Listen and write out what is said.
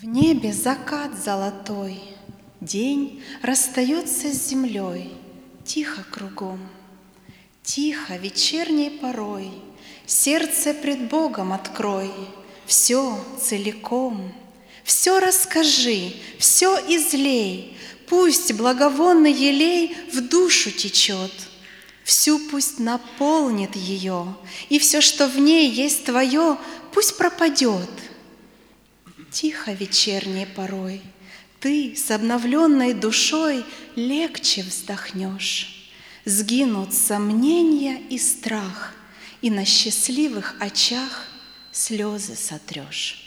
В небе закат золотой, день расстается с землей, тихо кругом, тихо вечерней порой, сердце пред Богом открой, все целиком, все расскажи, все излей, пусть благовонный елей в душу течет, всю пусть наполнит ее, и все, что в ней есть твое, пусть пропадет. Тихо вечерней порой ты с обновленной душой легче вздохнешь. Сгинут сомнения и страх, и на счастливых очах слезы сотрешь.